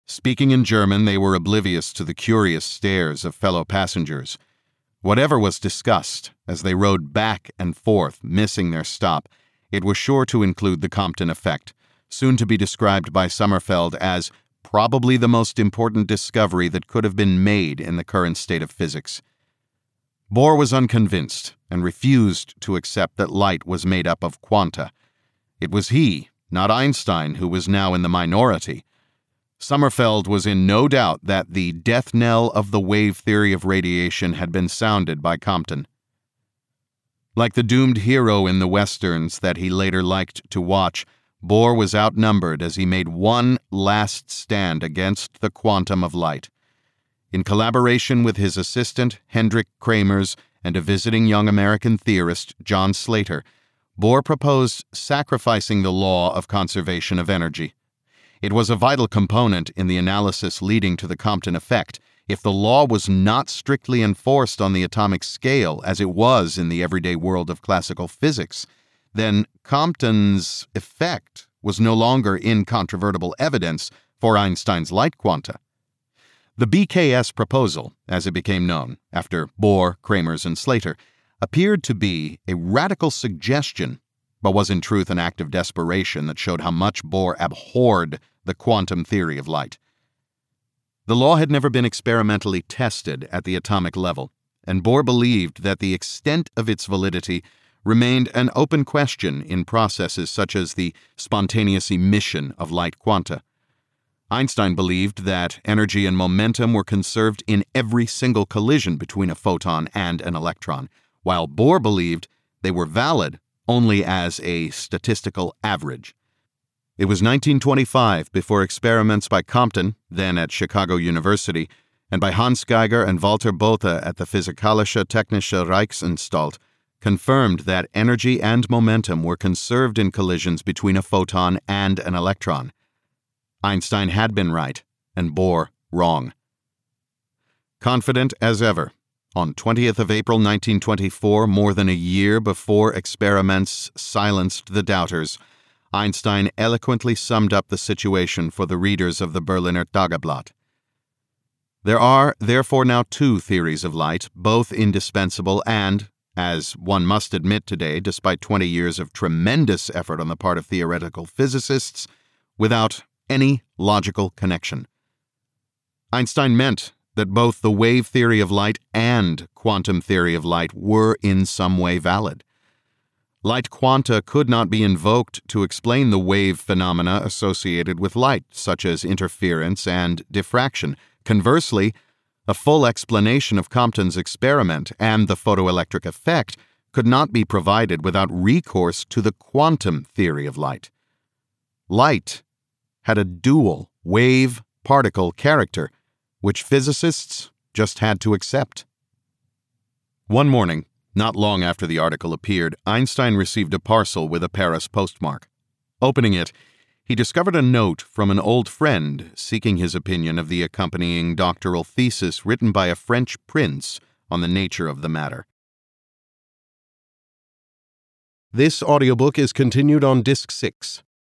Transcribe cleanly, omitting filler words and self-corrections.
Speaking in German, they were oblivious to the curious stares of fellow passengers. Whatever was discussed, as they rode back and forth, missing their stop, it was sure to include the Compton effect, soon to be described by Sommerfeld as probably the most important discovery that could have been made in the current state of physics. Bohr was unconvinced and refused to accept that light was made up of quanta. It was he, not Einstein, who was now in the minority. Sommerfeld was in no doubt that the death knell of the wave theory of radiation had been sounded by Compton. Like the doomed hero in the westerns that he later liked to watch, Bohr was outnumbered as he made one last stand against the quantum of light. In collaboration with his assistant, Hendrik Kramers, and a visiting young American theorist, John Slater, Bohr proposed sacrificing the law of conservation of energy. It was a vital component in the analysis leading to the Compton effect. If the law was not strictly enforced on the atomic scale as it was in the everyday world of classical physics, then Compton's effect was no longer incontrovertible evidence for Einstein's light quanta. The BKS proposal, as it became known after Bohr, Kramers, and Slater, appeared to be a radical suggestion, but was in truth an act of desperation that showed how much Bohr abhorred the quantum theory of light. The law had never been experimentally tested at the atomic level, and Bohr believed that the extent of its validity remained an open question in processes such as the spontaneous emission of light quanta. Einstein believed that energy and momentum were conserved in every single collision between a photon and an electron, while Bohr believed they were valid only as a statistical average. It was 1925 before experiments by Compton, then at Chicago University, and by Hans Geiger and Walter Botha at the Physikalische Technische Reichsanstalt confirmed that energy and momentum were conserved in collisions between a photon and an electron. Einstein had been right, and Bohr wrong. Confident as ever, on 20th of April 1924, more than a year before experiments silenced the doubters, Einstein eloquently summed up the situation for the readers of the Berliner Tageblatt. There are, therefore, now two theories of light, both indispensable and, as one must admit today, despite 20 years of tremendous effort on the part of theoretical physicists, without any logical connection. Einstein meant that both the wave theory of light and quantum theory of light were in some way valid. Light quanta could not be invoked to explain the wave phenomena associated with light, such as interference and diffraction. Conversely, a full explanation of Compton's experiment and the photoelectric effect could not be provided without recourse to the quantum theory of light. Light had a dual wave-particle character, which physicists just had to accept. One morning, not long after the article appeared, Einstein received a parcel with a Paris postmark. Opening it, he discovered a note from an old friend seeking his opinion of the accompanying doctoral thesis written by a French prince on the nature of the matter. This audiobook is continued on Disc 6.